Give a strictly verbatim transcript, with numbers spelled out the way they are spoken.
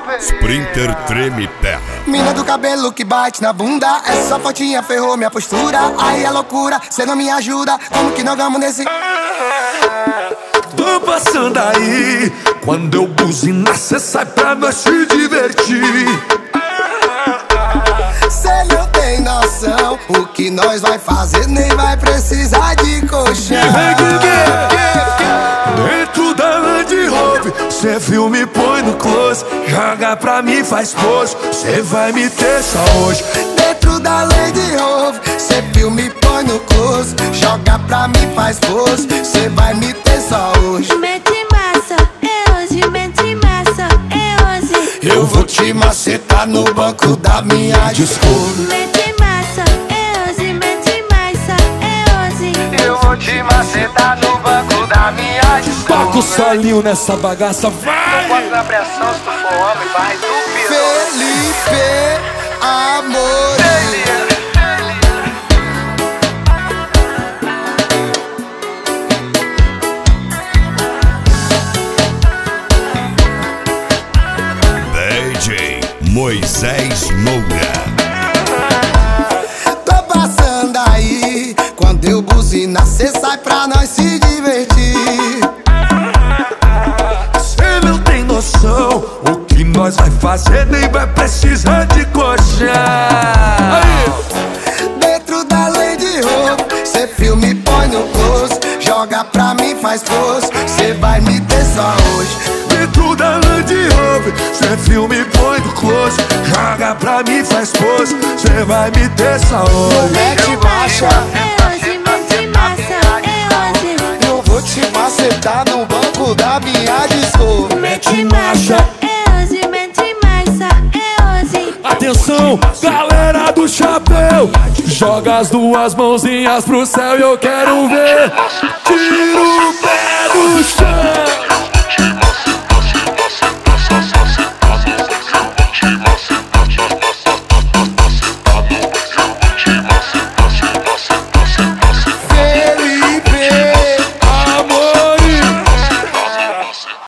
Sprinter treme terra. Mina do cabelo que bate na bunda, essa fotinha ferrou minha postura. Aí é loucura, cê não me ajuda. Como que nós vamos nesse... Tô passando aí, quando eu buzinar cê sai pra nós se divertir. Cê não tem noção, o que nós vai fazer nem vai precisar de colchão. Dentro da Land Rover, cê filme põe no close, joga pra mim faz pose, cê vai me ter só hoje. Dentro da Land Rover, cê filme põe no close, joga pra mim faz pose, cê vai me ter só hoje. Mete massa, é hoje, mete massa, é hoje. Eu vou te macetar no banco da minha Discovery. Mete massa, é hoje, mete massa, é hoje. Eu vou te macetar no banco da minha Discovery. Toca o solinho nessa bagaça, vai! Não bota na pressão, se tu for homem, vai do pior. Felipe Amor. D J Moisés Moura. Tô passando aí, quando eu buzinar cê sai pra nós se divertir. Cê não tem noção, o que nós vai fazer nem vai precisar de colchão. Dentro da Land Rover, cê filme põe no close, joga pra mim faz pose, cê vai me ter só hoje. Dentro da Land Rover, cê filme põe no close, joga pra mim faz pose, cê vai me ter só hoje. Mete marcha, É hoje, mete massa, é hoje. eu vou te macetar no banco da minha Discovery. Mete marcha, é hoje, mete massa, é hoje. Atenção, galera do chapéu, joga as duas mãozinhas pro céu e eu quero ver. Tira o pé.